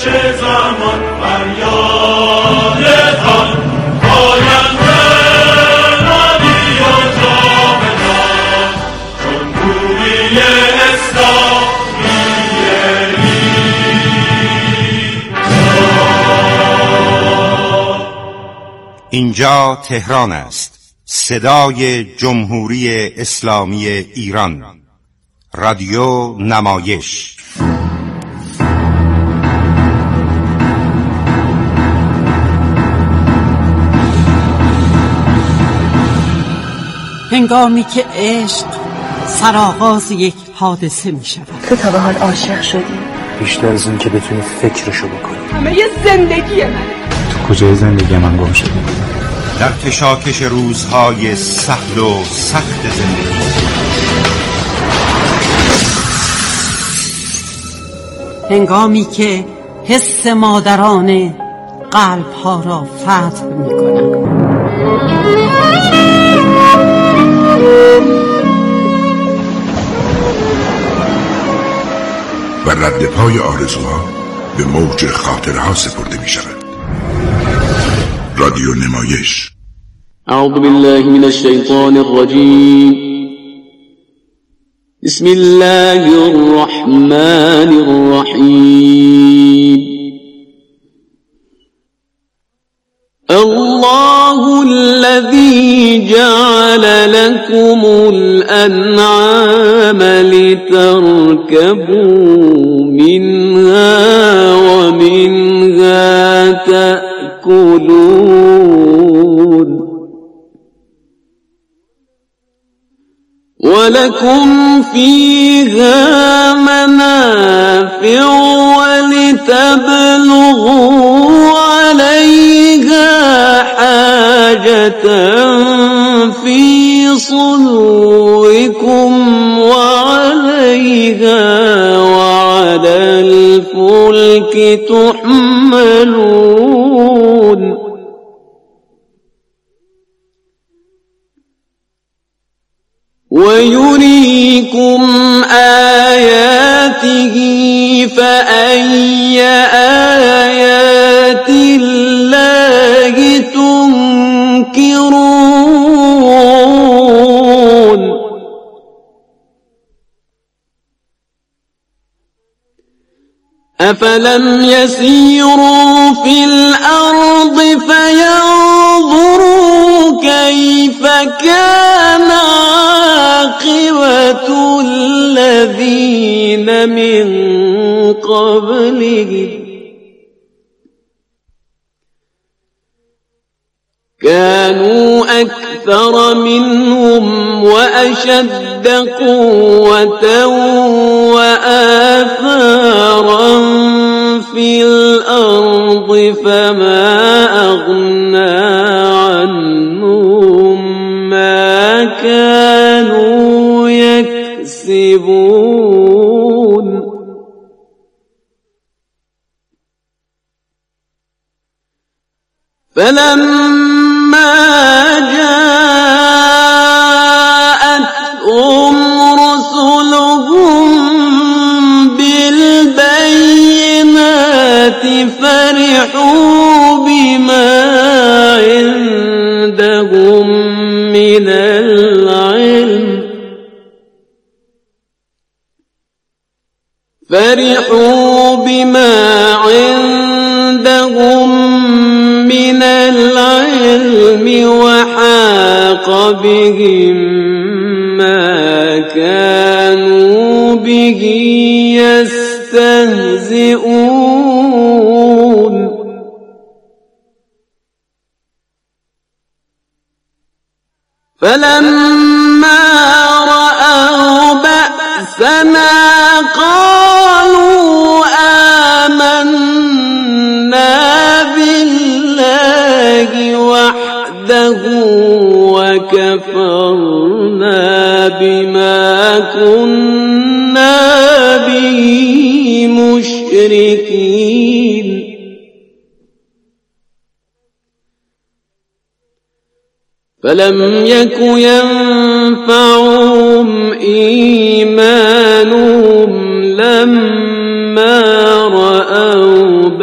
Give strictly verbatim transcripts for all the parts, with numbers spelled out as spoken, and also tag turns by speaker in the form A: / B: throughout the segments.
A: جنبش زمان فریاد خان آینده نبی و جاودان جمهوری اسلامی ایران.
B: اینجا تهران است، صدای جمهوری اسلامی ایران. رادیو نمایش.
C: هنگامی که عشق سرآغاز یک حادثه می شود.
D: تو تا به حال عاشق شدی؟
E: بیشتر از این که بتونی فکرشو بکنی.
D: همه یه زندگی منه.
E: تو کجای زندگی من گم شدی؟
B: در کشاکش روزهای سهل و سخت زندگی.
C: هنگامی که حس مادرانه قلب‌ها را فتح می‌کند.
F: و رد پای آرزوها به موج خاطرها سپرده می شود. رادیو نمایش.
G: اعوذ بالله من الشیطان الرجیم. بسم الله الرحمن الرحیم. الله الذي جعل لكم الأنعام لتركبوا منها ومنها تأكلون ولكم فيها منافع ولتبلغوا عليها حاجة في صدوركم وعليها وعلى الفلك تحملون ويريكم آياته فأي آيات الله تنكرون أفلم يسيروا في الأرض فينظروا كيف كان عاقبة الذين من قبلهم كانوا أكثر منهم وأشد قوة وآثارا في الأرض فما أغنى عنهم ما كانوا يكسبون فلما جاءتهم رسلهم بالبينات فرحوا بما عندهم من العلم فرحوا بما عندهم من العلم وحاق بهم ما كانوا به يستهزئون فلما رأوا بأسنا قالوا آمنا بالله وحده وكفرنا بما كنا به مشركين فلم يك ينفعهم إيمانهم لما رأوا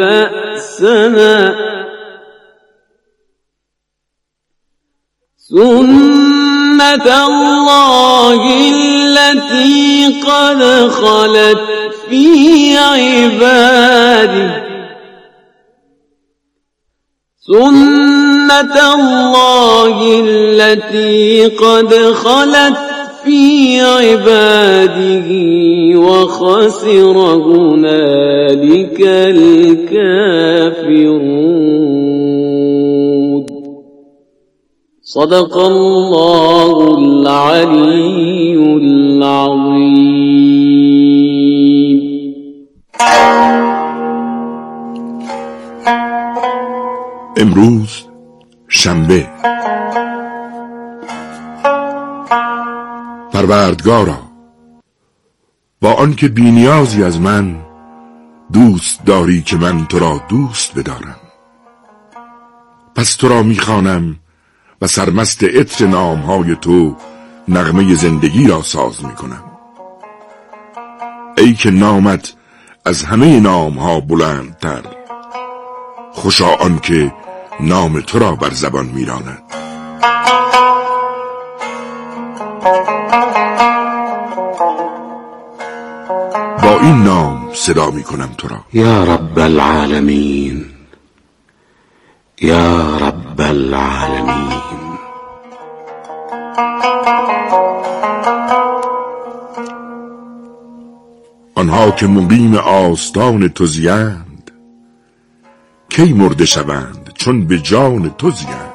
G: سنت الله التي قد خلت في عباده سنت الله التي قد خلت في عباده وخسر هنالك الكافرون. صدق الله العلي العظيم.
F: امروز شنبه. پروردگارا، با آنکه بی‌نیازی از من دوست داری که من تو را دوست بدارم، پس تو را میخوانم و سرمست عطر نامهای تو نغمه زندگی را ساز میکنم. ای که نامت از همه نامها بلندتر، خوشا آنکه نام تو را بر زبان میراند. با این نام صدا میکنم تو را.
H: یا رب العالمین، یا رب العالمین.
F: آنها که مقیم آستان تو زیند، کی مرده شوند چون به جان تو زیند.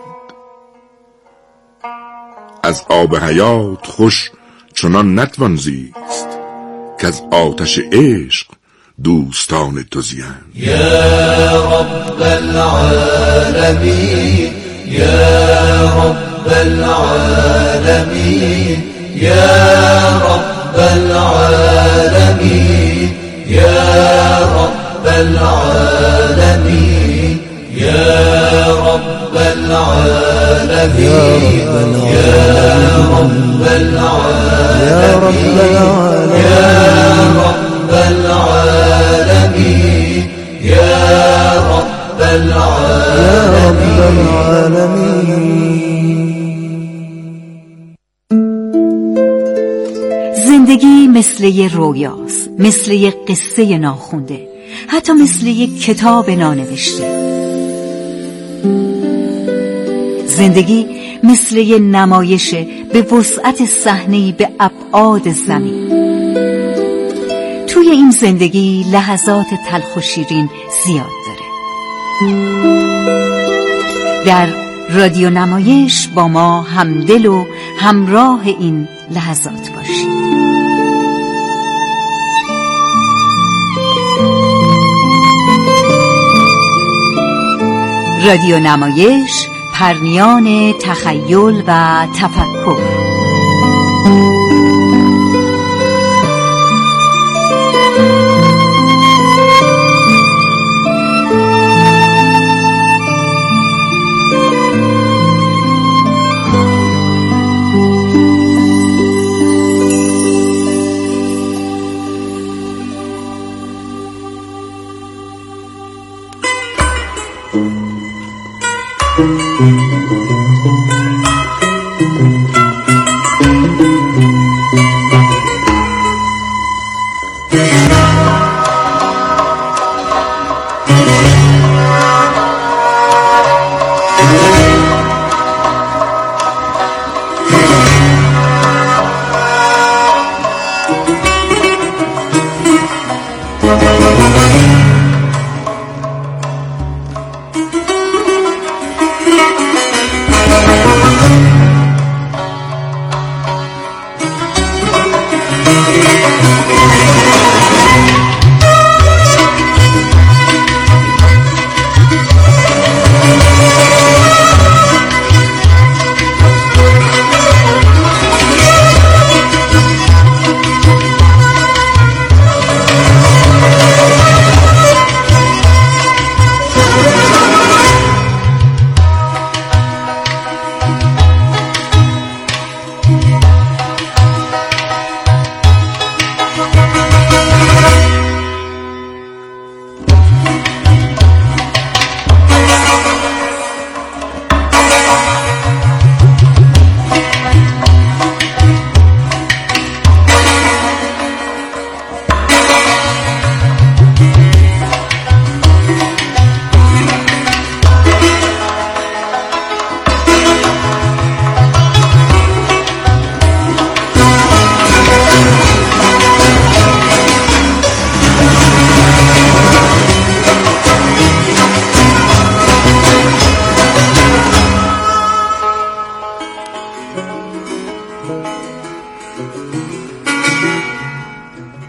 F: از آب حیات خوش چنان نتوان زیست، که از آتش عشق دوستان تو زیند.
A: یا رب العالمین، یا رب العالمین، یا رب العالمین، یا رب العالمین، یا رب العالمین، یا رب العالمین، یا رب العالمین، یا رب العالمین.
I: زندگی مثل یه رویاست، مثل یه قصه ناخونده، حتی مثل یه کتاب نانوشته. زندگی مثل یه نمایش به وسعت صحنه‌ای به ابعاد زمین. توی این زندگی لحظات تلخ و شیرین زیاد داره. در رادیو نمایش با ما همدل و همراه این لحظات باشید. رادیو نمایش، پرنیان تخیل و تفکر.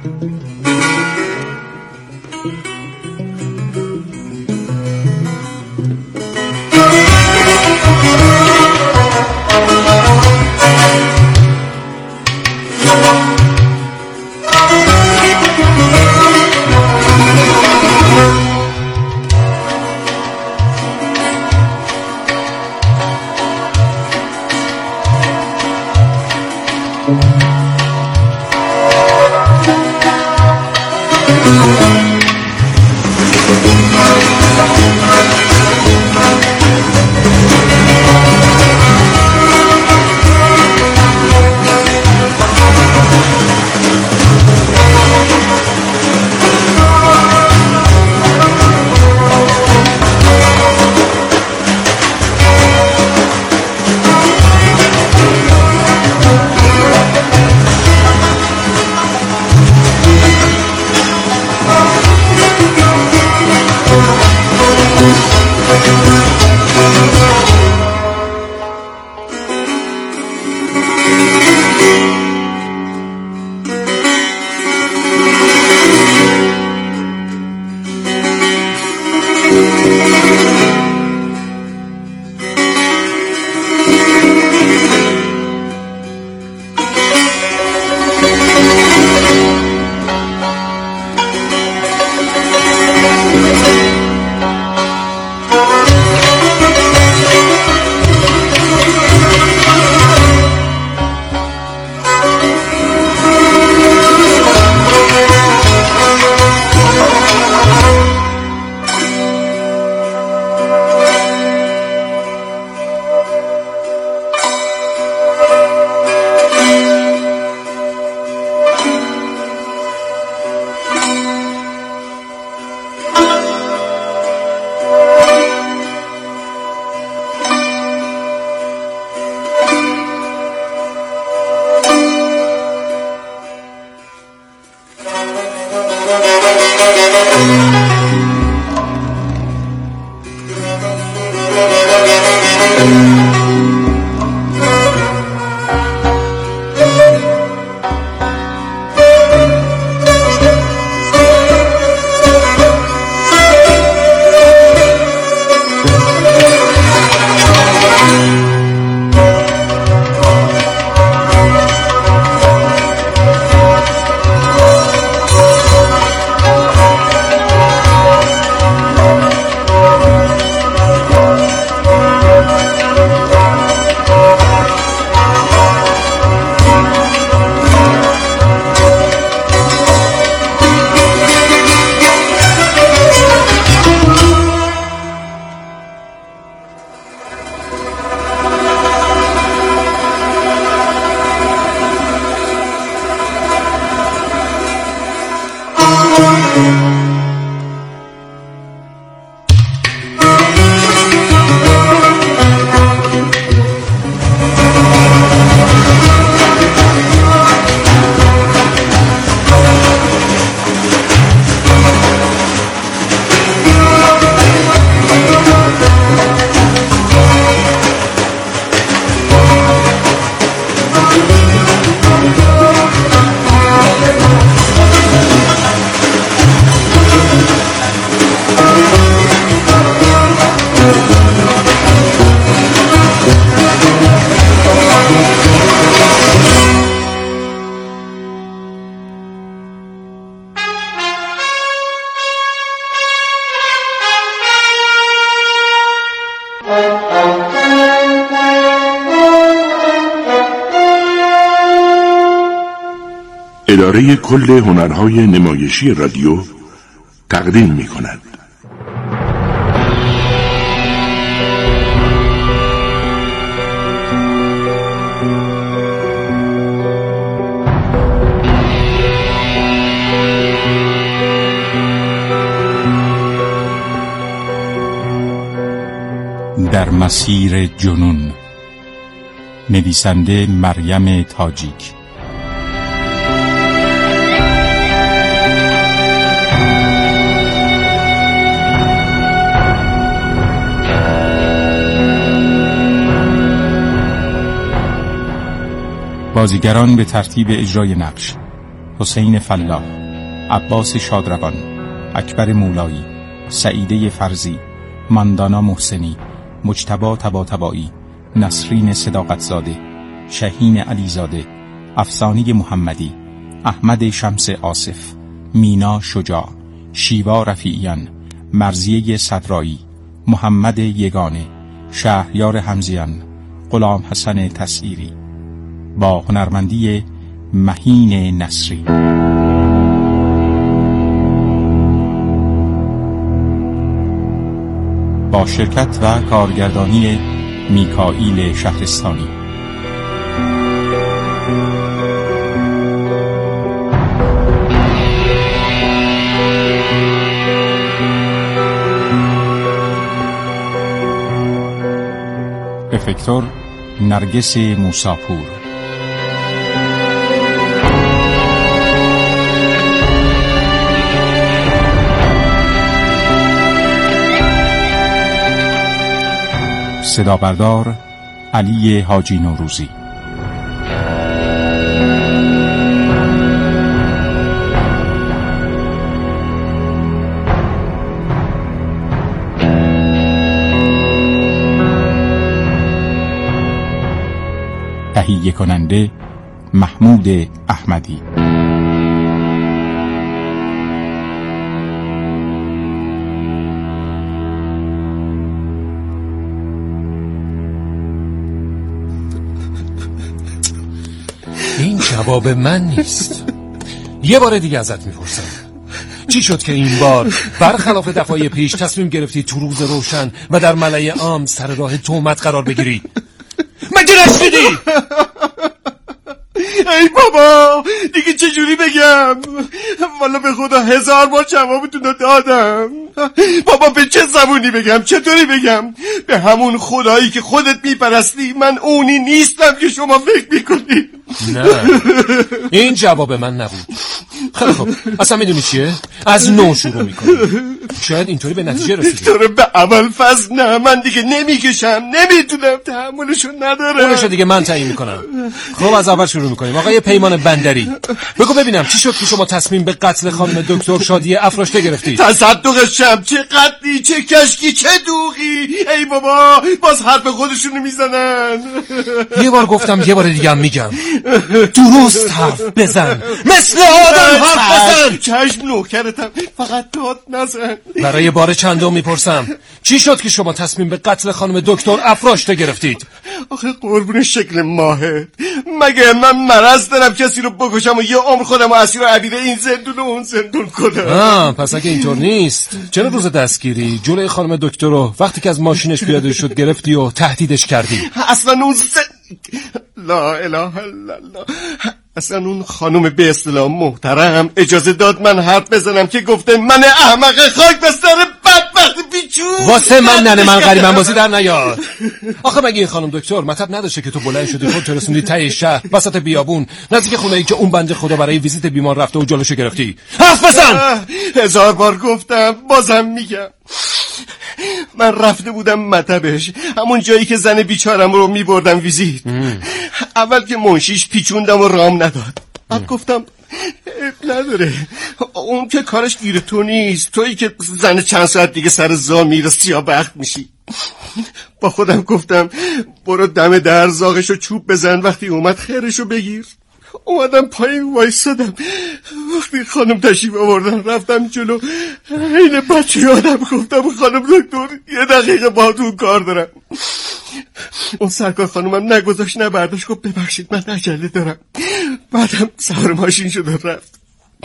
F: اداره کل هنرهای نمایشی رادیو تقدیم می کند.
J: در مسیر جنون، نویسنده مریم تاجیک. بازیگران به ترتیب اجرای نقش: حسین فلاح، عباس شادروان، اکبر مولایی، سعیده فرزی، ماندانا محسنی، مجتبی طباطبایی، نسرین صداقتزاده، شهین علیزاده، افسانه محمدی، احمد شمس آصف، مینا شجاع، شیوا رفیعیان، مرضیه صدرایی، محمد یگانه، شهریار حمزیان، غلام حسن تسعیری، با هنرمندی مهین نصری. با شرکت و کارگردانی میکائیل شهرستانی. افکتور نرگس موساپور. صدا بردار علی حاجی نوروزی. تهیه کننده محمود احمدی.
K: این جواب من نیست. یه بار دیگه ازت میپرسم، چی شد که این بار برخلاف دفعه پیش تصمیم گرفتی تو روز روشن و در ملأ عام سر راه تهمت قرار بگیری؟ مگه نشنیدی؟
L: ای بابا دیگه چجوری بگم؟ والا به خدا هزار بار جوابتون رو دادم. بابا به چه زبونی بگم؟ چطوری بگم؟ به همون خدایی که خودت میپرستی من اونی نیستم که شما فکر میکنی.
K: نه این جواب من نبود. خیلی خب اصلا میدونی چیه؟ از نو شروع میکنی. شاید اینطوری به نتیجه رسیدی.
L: تو به اول فصل نه، من دیگه نمیکشم، نمیتونم، تحملشو ندارم.
K: اونشو دیگه من تعیین میکنم. خب از اول شروع میکنیم. آقای پیمان بندری بگو ببینم چی شد که شما تصمیم به قتل خانم دکتر شادی افراشته گرفتید؟
L: تصدقش شم، چه قتلی، چه کشکی، چه دوغی. ای بابا باز حرف خودشونو میزنن.
K: یه بار گفتم یه بار دیگه هم میگم، درست حرف بزن، مثل آدم حرف بزن.
L: چشم نوکرتم، فقط داد نزن.
K: برای بار چندم میپرسم، چی شد که شما تصمیم به قتل خانم دکتر افراشته گرفتید؟
L: آخه قربون شکل ماهت، مگه من مرض دارم کسی رو بکشم و یه عمر خودم و اسیر و عبیده این زندون و اون زندون کنم؟
K: آه پس اگه اینطور نیست چرا روز دستگیری جلوی خانم دکتر رو وقتی که از ماشینش پیاده شد گرفتی و تهدیدش کردی؟
L: اصلا اون ز... لا اله الا الله، اصلا اون خانم به اصطلاح محترم اجازه داد من حرف بزنم که گفته من احمق خاک بستر بدبخت بیچون
K: واسه من ننه من غریبم بازی در نیار. آخه مگه این خانم دکتر مطلب نداشته که تو بلند شدی خودت رسوندی ته شهر وسط بیابون نزدیک خونه‌ای که اون بنده خدا برای ویزیت بیمار رفته و جلوشو گرفتی؟ حرف بزن.
L: هزار بار گفتم بازم میگم، من رفته بودم مطبش، همون جایی که زن بیچارم رو میبردم ویزیت. اول که منشیش پیچوندم و رام نداد، بعد گفتم اب نداره، اون که کارش گیر تو نیست، تویی که زن چند ساعت دیگه سر زا میره سیاه بخت میشی. با خودم گفتم برو دم در زاغشو چوب بزن، وقتی اومد خیرشو بگیر. اومدم پایین وایسادم، وقتی خانم تشریف آوردن رفتم جلو، این بچه یادم گفتم خانم دکتر یه دقیقه باهاتون کار دارم. اون سرکار خانومم نگذاشت نه برداشت، گفت ببخشید من عجله دارم. بعدم سوار ماشین شد و رفت.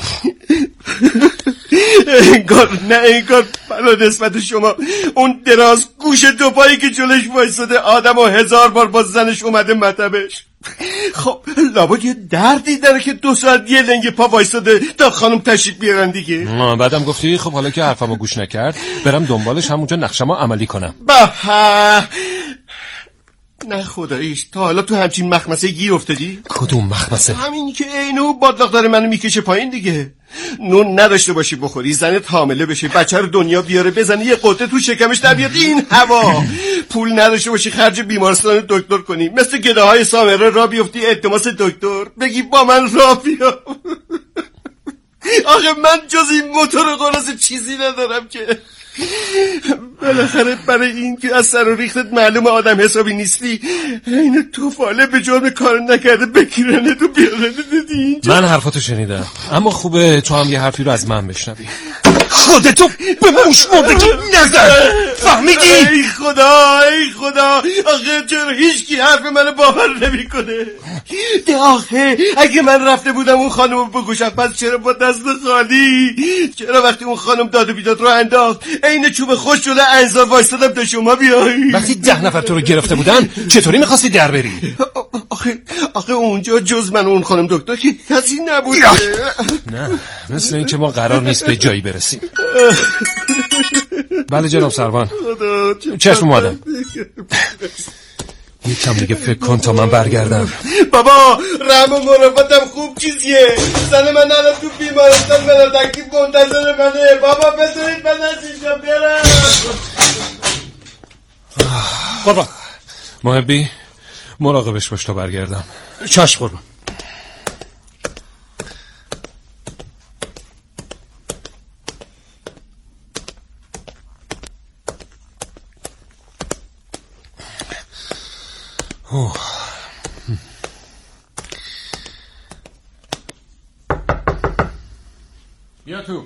L: انگار نه انگار بلا نسبت شما اون دراز گوش دو پایی که جلوش وایساده آدم و هزار بار با زنش اومده مطبش. خب لابد یه دردی داره که دو ساعت یه لنگ پا وایساده تا خانم تشریف بیارن دیگه.
K: بعدم گفتی خب حالا که حرفمو گوش نکرد برم دنبالش همونجا نقشمو عملی کنم.
L: بها نه خداییش، تا حالا تو همچین مخمسه گیر افتادی؟
K: کدوم مخمسه؟
L: همین که اینو بادلاق داره منو میکشه پایین دیگه. نون نداشته باشی بخوری، زنت حامله بشه، بچه رو دنیا بیاره، بزنی یه قطعه تو شکمش در بیاد این هوا. پول نداشته باشی خرج بیمارستان دکتر کنی، مثل گداهای سامره را بیفتی التماس دکتر بگی با من را بیا. آخه من جز این موتور قراضه چیزی ندارم که. بالاخره برای این که از سر و ریختت معلوم آدم حسابی نیستی، این توفاله به جرم کار نکرده بگیرنه تو بیارنه دیدی اینجا.
K: من حرفاتو شنیدم، اما خوبه تو هم یه حرفی رو از من بشنوی. خودتو به موش مردگی نزد، فهمیدی؟
L: ای خدا ای خدا، آخه چرا هیچکی حرف منو باور نمی کنه؟ ده آخه اگه من رفته بودم اون خانمو بکشم، پس چرا با دست خالی؟ چرا وقتی اون خانم داد و بیداد رو انداخت عین چوب خوش جلو انزار وایستادم تا شما بیایی؟
K: وقتی ده نفر تو رو گرفته بودن چطوری میخواستی در بری؟
L: آخه آخه اونجا جز من اون خانم دکتر که کسی نبود.
K: نه مثل این که ما قرار نیست به جایی برسیم. بله جناب سروان، چشم اومدم. یکم دیگه فکر کن تا من برگردم.
L: بابا رحم و مرافاتم خوب چیزیه. زن من الان تو بیمارستان بلادکی منتظر منه. بابا بذارید من از اینجا برم.
K: قربان محبی مراقبش باش تا برگردم.
M: چشم قربان.
K: اوه.
M: بیا تو.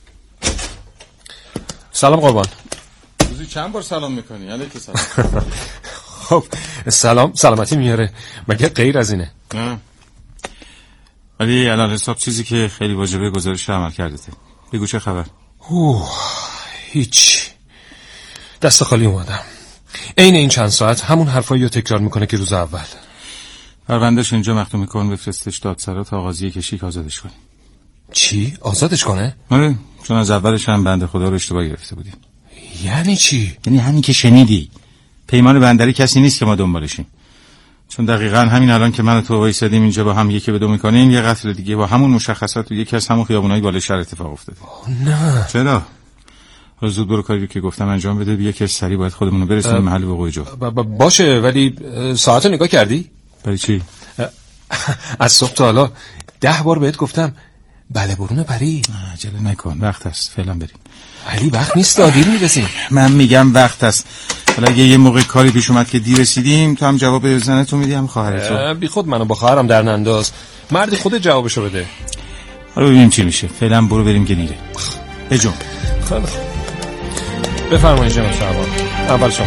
K: سلام قربان.
M: روزی چند بار سلام میکنی؟ علیک سلام.
K: خب سلام سلامتی میاره، مگه غیر از اینه؟
M: نه ولی الان حساب چیزی که خیلی واجبه گزارش عمل کردته. بگو چه خبر؟
K: اوه هیچ، دست خالی اومدم. عین این چند ساعت همون حرفایی رو تکرار میکنه که روز اول.
M: پروندهش اینجا مختوم میکن، بفرستش دادسرا تا قاضی کشیک آزادش کنی.
K: چی؟ آزادش کنه؟
M: آره، چون از اولش هم بنده خدا رو اشتباه گرفته بودیم.
K: یعنی چی؟
M: یعنی همین که شنیدی. پیمان بندری کسی نیست که ما دنبالشیم. چون دقیقاً همین الان که من و تو وایسادیم اینجا با هم یکی به دو میکنیم، یه قتل دیگه با همون مشخصات تو یکی از همون خیابونای بالای شهر اتفاق افتاده.
K: نه.
M: چرا؟ رو زود برو کاری که گفتم انجام بده، بیا که سری باید خودمون رو برسونیم محل وقوع جفت.
K: باشه، ولی ساعتو نگاه کردی؟
M: برای چی؟
K: از صبح تا حالا ده بار بهت گفتم بله برون پری.
M: عجله نکن، وقت هست، فعلا بریم.
K: ولی وقت نیست، دیر میرسیم.
M: من میگم وقت هست. حالا اگه یه موقع کاری پیش اومد که دیر رسیدیم، تو هم جواب زنتو میدی هم خواهرتو.
K: بی خود منو با خواهرم در ننداز، مردی خودت جوابشو بده.
M: حالا ببینیم چی میشه. فعلا برو بریم که دیره. بجون.
K: خیلی خوب. بفرمایید جناب سروان، اول شما.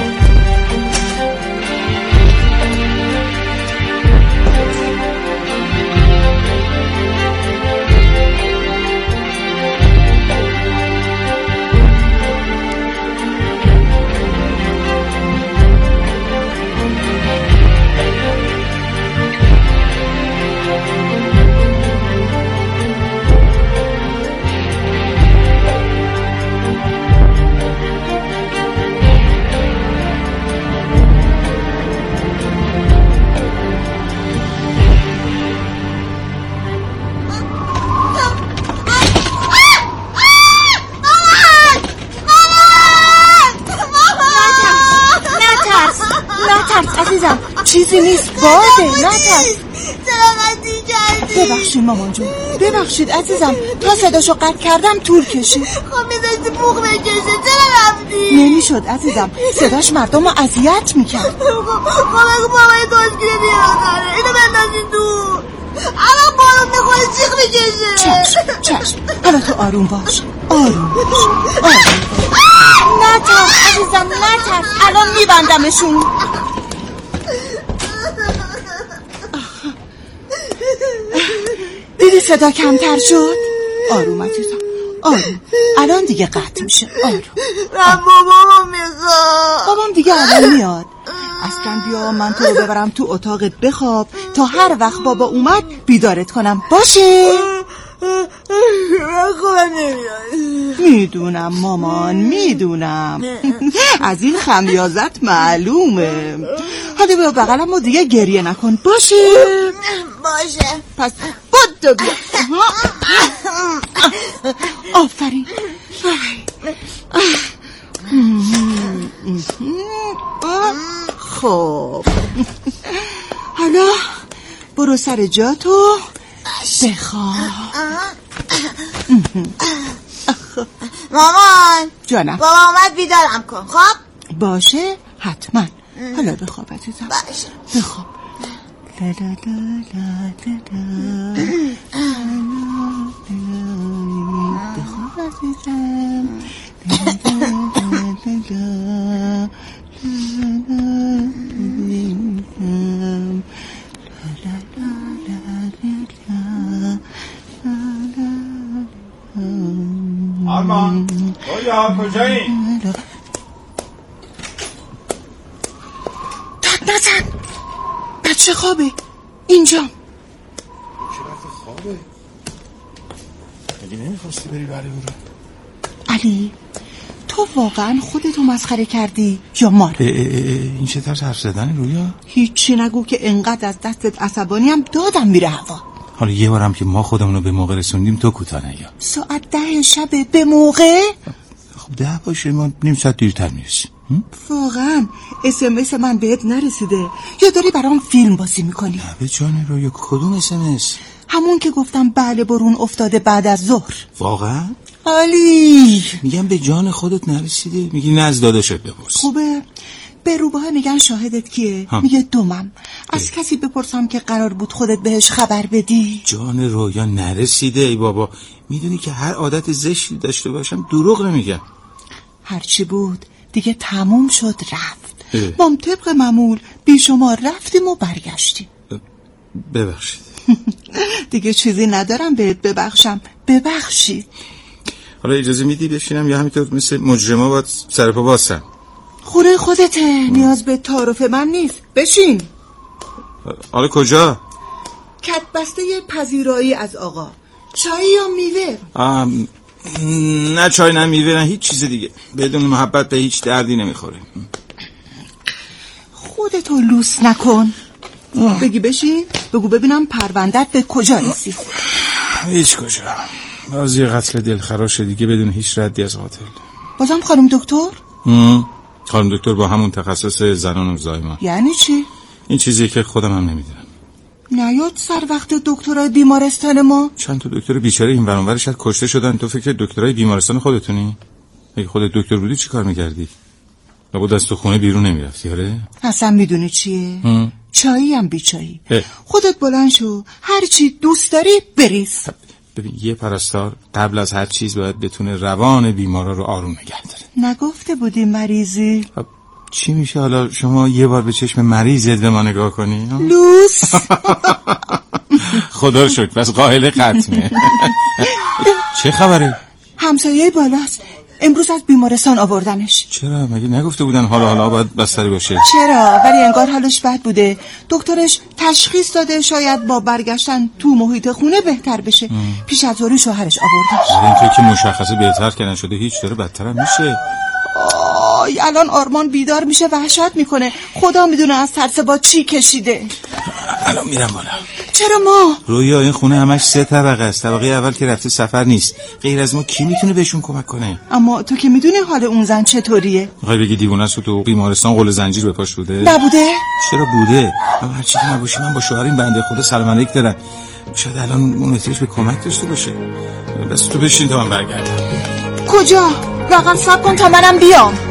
N: چیزی نیست، باده، نترس.
O: سلامتی کردی.
N: ببخشید مامان جون، ببخشید عزیزم، تا صداشو قطع کردم طول کشید.
O: خب میداشتی بوق بکشه، چرا رفتی؟
N: نمیشد عزیزم، صداش مردم رو اذیت میکرد.
O: خب اگه بابای کاشگیره بیاد داره، اینو بندازین دور. الان بارون میخوره چیخ میکشه.
N: چشم چشم، حالا تو آروم باش، آروم باش، آروم باش.
O: نترس عزیزم، نترس، الان میبندمشون.
N: دیدی صدا کمتر شد؟ آروم عزیزم، آروم. الان دیگه قطع میشه، آروم.
O: من بابامو میخوام.
N: بابام دیگه الان میاد. اصلا بیا من تو رو ببرم تو اتاقت بخواب تا هر وقت بابا اومد بیدارت کنم، باشه؟
O: من خوبم نمیاد.
N: میدونم مامان، میدونم. از این خمیازت معلومه. حالا بیا بغلم و دیگه گریه نکن، باشه؟
O: باشه.
N: پس بدو بیا. آفرین. خب حالا برو سر جاتو بخواب.
O: مامان
N: جانم
O: بابا اومد بیدارم کن. خب
N: باشه حتما. حالا بخواب عزیزم.
O: باشه
N: بخواب. لا لا لا لا لا بخواب عزیزم.
M: آرمان رویا کجایی؟
N: داد نزن بچه خوابه اینجا.
F: چه وقت خوابه؟ مگه نمیخواستی بری برای برو؟
N: علی تو واقعا خودتو مسخره کردی یا ما؟
M: این چه طرز حرف زدن رویا؟
N: هیچی نگو که انقدر از دستت عصبانی هم دادم میره هوا.
M: حالا یه بارم که ما خودمونو به موقع رسوندیم تو کوتاه نیا.
N: ساعت ده شب به موقع؟
M: خب ده باشه ما نیم ساعت دیرتر میرسیم.
N: واقعا اس ام اس من بهت نرسیده یا داری برام فیلم بازی میکنی؟
M: نه به جان رویا کدوم اس ام اس؟
N: همون که گفتم بله برون افتاده بعد از ظهر.
M: واقعا؟
N: علی
M: میگم به جان خودت نرسیده. میگی نه از داداشت بپرس.
N: خوبه به روباه میگن شاهدت کیه؟ ها. میگه دومم. از اه. کسی بپرسم که قرار بود خودت بهش خبر بدی؟
M: جان رویا نرسیده ای بابا. میدونی که هر عادت زشتی داشته باشم دروغ نمیگم.
N: هرچی بود دیگه تموم شد رفت. ما طبق معمول بی شما رفتیم و برگشتیم.
M: ببخشید.
N: دیگه چیزی ندارم بهت ببخشم. ببخشید.
M: حالا اجازه میدی بشینم یا همینطور مثل مجرما باید سرپا باسم؟
N: خوره خودته. نیاز به تعارف من نیست. بشین.
M: حالا کجا؟
N: کت بسته پذیرایی از آقا. چای یا میوه؟
M: آم... نه چای نه میوه نه هیچ چیز دیگه. بدون محبت به هیچ دردی نمیخوره.
N: خودتو لوس نکن. آه. بگی بشین. بگو ببینم پروندت به کجا رسید.
M: هیچ کجا. باز یه قتل دلخراش دیگه بدون هیچ ردی از قاتل.
N: بازم خانم دکتر؟
M: ام. خانم دکتر با همون تخصص زنان و زایمان.
N: یعنی چی؟
M: این چیزیه که خودم هم نمیدونم.
N: نیاد سر وقت دکترای بیمارستان ما؟
M: چند تا دکتر بیچاره این ور اون ور شاید کشته شدن. تو فکر دکترای بیمارستان خودتونی؟ اگه خودت دکتر بودی چی کار میکردی؟ لابد از تو خونه بیرون نمیرفتی آره؟
N: اصلا میدونی چیه؟ هم. چایی هم بیچایی. خودت بلند شو هر چی دوست داری بریز.
M: ببین یه پرستار قبل از هر چیز باید بتونه روان بیمارا رو آروم نگه داره.
N: نگفته بودی مریضی؟
M: خب چی میشه حالا شما یه بار به چشم مریضت به ما نگاه کنی؟
N: لوس.
M: خدا رو شکر بس قائل ختمه. چه خبره؟
N: همسایه بالاست. امروز از بیمارستان آوردنش.
M: چرا؟ مگه نگفته بودن حالا حالا باید بستری باشه؟
N: چرا؟ ولی انگار حالش بد بوده. دکترش تشخیص داده شاید با برگشتن تو محیط خونه بهتر بشه. ام. پیش از ظهر شوهرش آوردنش.
M: اینطور که مشخصه بهتر کردن شده هیچ داره بدتر هم میشه.
N: آی الان آرمان بیدار میشه وحشت میکنه. خدا میدونه از ترس با چی کشیده.
M: الان میرم بالا.
N: چرا ما؟
M: رویا این خونه همش سه طبقه است. طبقه اول که رفته سفر نیست. غیر از ما کی میتونه بهشون کمک کنه؟
N: اما تو که میدونی حال اون زن چطوریه.
M: میخوای بگی دیوونه است و تو بیمارستان قل زنجیر به پاش بوده؟
N: نبوده؟
M: چرا بوده؟ اما هر چی که نباشه من با شوهر این بنده خدا سلام علیک دارم. شاید الان اون احتیاج به کمک داشته باشه. بس تو بشین تا من برگردم.
N: کجا؟ لااقل صبر کن تا منم بیام.